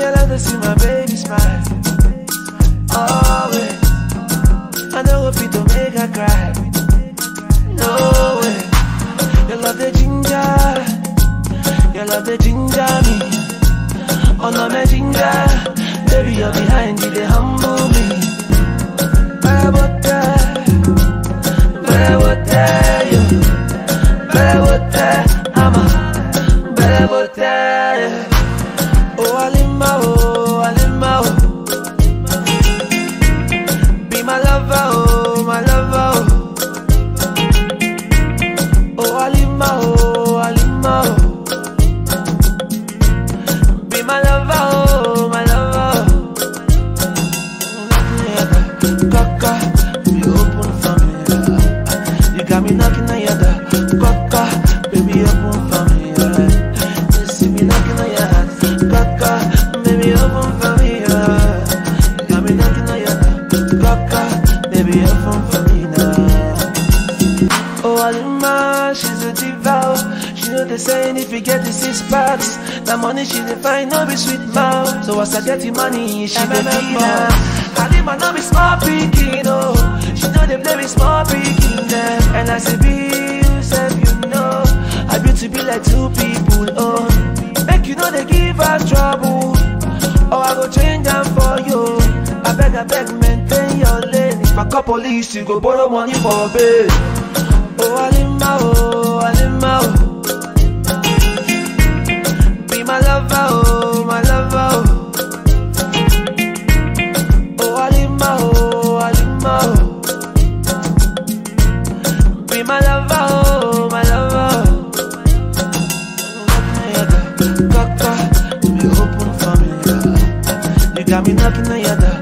I love to see my baby smile. Always. I know if you don't make her cry. No way. You love the ginger. You love the ginger me. Oh no, my ginger. Baby, you're behind you, they humble me. Oh, Alima, oh, Alima, oh. Be my lover, oh, my lover, oh. Oh, Alima, oh, Alima, oh. Be my lover, oh, my lover, oh. Kaka, be open for me. You got me knocking on your door. Kaka, baby, open for me. You see me knocking on your heart. Kaka, baby, open for me. You got me knocking on your door. Kaka, baby, open for me now. Oh, Alima, she's a diva. She know they saying if you get the 6 packs, that money she define no be sweet mouth. So as I get the money, she make me more. Alima no be small picking, oh. She know they play with small picking them. And I say, be yourself, you know. I built to be like 2 people, oh. Make you know they give her trouble. Oh, I go change them for you. I beg, maintain your lane. If I call police, you go borrow money for bail. Oh, Alima, oh, Alima, oh. Be my lover, oh, my lover, oh. Oh, Alima, oh, Alima, oh. Be my lover, oh, my lover, oh. Kaka, be open for me, yeah. You got me knocking on your door.